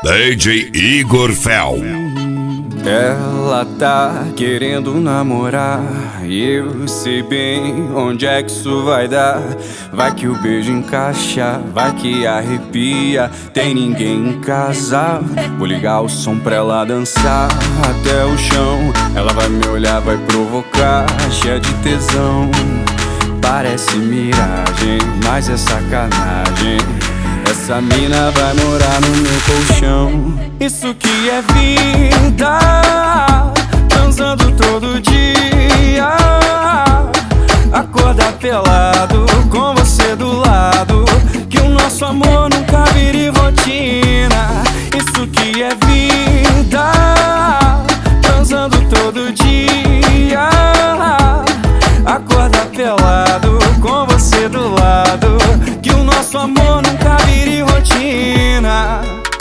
DJ Igor Fel. Ela tá querendo namorar e eu sei bem onde é que isso vai dar. Vai que o beijo encaixa, vai que arrepia. Tem ninguém em casa, vou ligar o som pra ela dançar até o chão. Ela vai me olhar, vai provocar, cheia de tesão. Parece miragem, mas é sacanagem. Essa mina vai morar no meu colchão. Isso que é vida, transando todo dia. Acordar pelado, com você do lado. Que o nosso amor nunca vire rotina. Isso que é vida, transando todo dia. Acordar pelado, com você do lado. Que o nosso amor nunca vire rotina.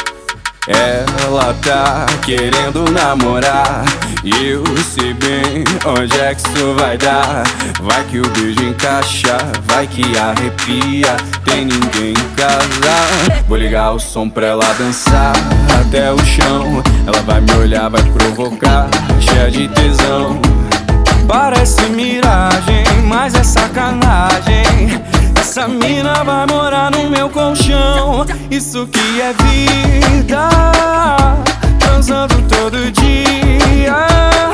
Ela tá querendo namorar e eu sei bem onde é que isso vai dar. Vai que o beijo encaixa, vai que arrepia. Tem ninguém em casa, vou ligar o som pra ela dançar até o chão. Ela vai me olhar, vai provocar, cheia de tesão. Parece miragem, mas é sacanagem. Essa mina vai morar no meu colchão. Isso que é vida, transando todo dia.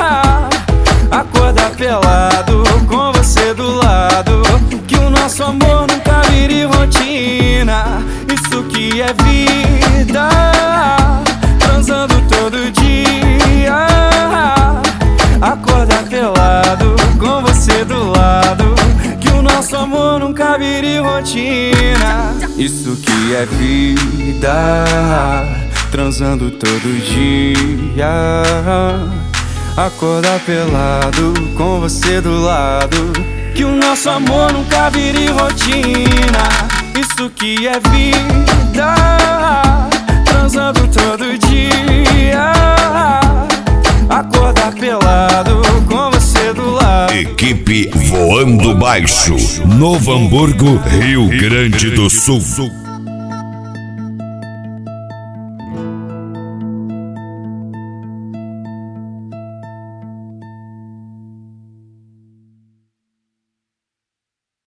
Acordar pelado, com você do lado. Que o nosso amor nunca vire rotina. Isso que é vida, transando todo dia. Acordar pelado, com você do lado. Que o nosso amor nunca vire rotina. Isso que é vida, transando todo dia. Acordar pelado, com você do lado. Que o nosso amor nunca vire rotina. Isso que é vida, transando todo dia. Acordar pelado, com você do lado. Equipe Voando Baixo, Novo Hamburgo, Rio Grande do Sul.